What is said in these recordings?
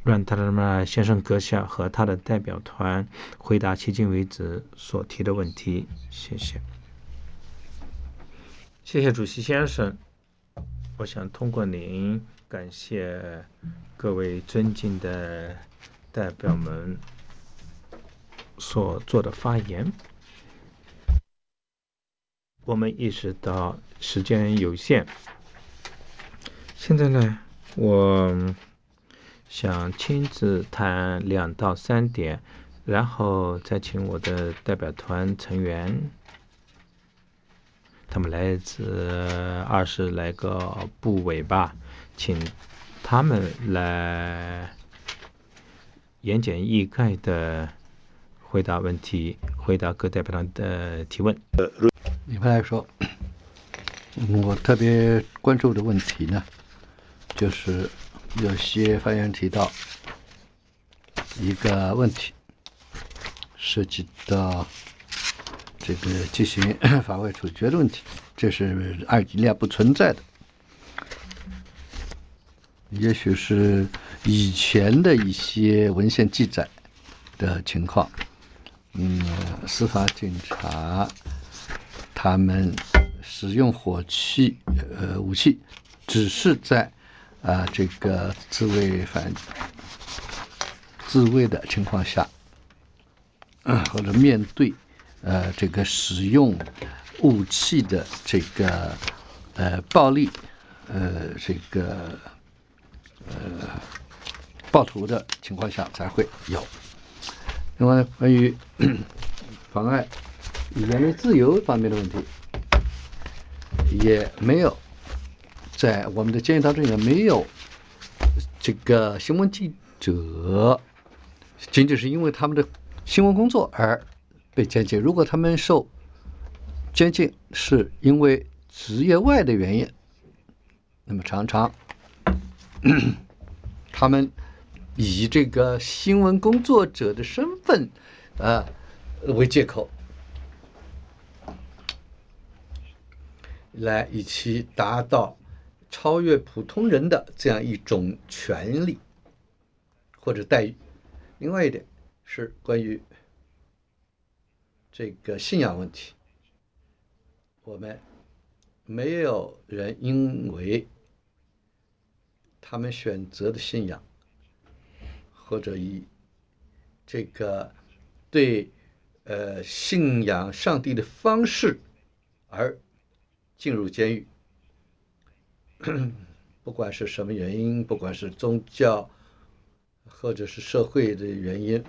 让达赖喇嘛先生阁下和他的代表团回答迄今为止所提的问题。谢谢。谢谢主席先生。我想通过您感谢各位尊敬的代表们所做的发言。我们意识到时间有限，现在呢，我想亲自谈2到3点，然后再请我的代表团成员，他们来自20来个部委吧，请他们来言简意赅的回答问题，回答各代表团的提问。 一般来说，我特别关注的问题呢，就是有些发言人提到一个问题，涉及到这个进行法外处决的问题，这是阿尔及利亚不存在的，也许是以前的一些文献记载的情况。司法警察他们使用武器只是在这个自卫的情况下，或者面对这个使用武器的这个暴力这个暴徒的情况下才会有。另外，关于妨碍言论自由方面的问题，也没有在我们的监狱当中也没有这个新闻记者仅仅是因为他们的新闻工作而被监禁。如果他们受监禁是因为职业外的原因，那么常常他们以这个新闻工作者的身份为借口，来以其达到超越普通人的这样一种权利或者待遇。另外一点是关于这个信仰问题，我们没有人因为他们选择的信仰或者以这个对信仰上帝的方式而进入监狱，不管是什么原因，不管是宗教或者是社会的原因，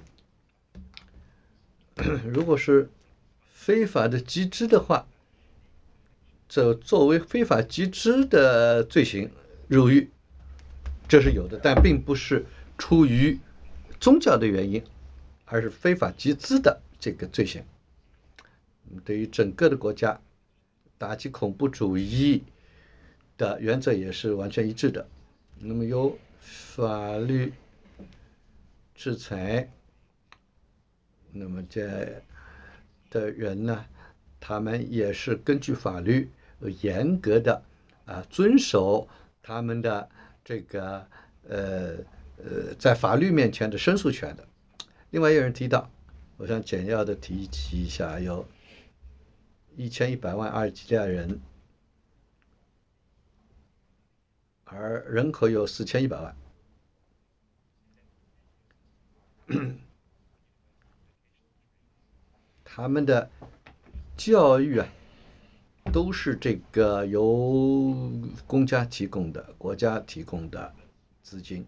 如果是非法的集资的话，这作为非法集资的罪行入狱，这是有的，但并不是出于宗教的原因，而是非法集资的这个罪行。对于整个的国家打击恐怖主义的原则也是完全一致的。那么有法律制裁，那么这的人呢，他们也是根据法律严格的遵守他们的这个在法律面前的申诉权的。另外有人提到，我想简要的提及一下，有1100万阿尔及利亚人，而人口有4100万。他们的教育都是这个由公家提供的，国家提供的资金。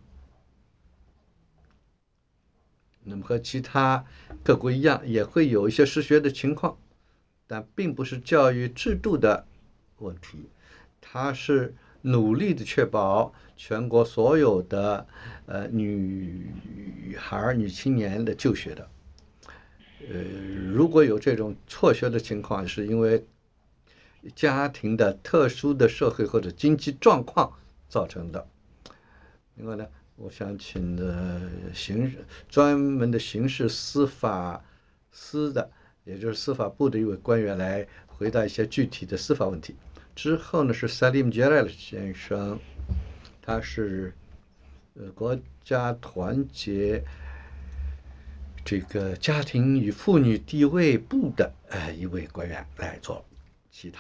那么和其他各国一样，也会有一些失学的情况，但并不是教育制度的问题，它是努力的确保全国所有的女孩、女青年的就学的。如果有这种辍学的情况，是因为家庭的特殊的社会或者经济状况造成的。另外呢，我想请专门的刑事司法司的，也就是司法部的一位官员来回答一些具体的司法问题。之后呢是 Salim Jalal 先生，他是国家团结这个家庭与妇女地位部的一位官员来做。其他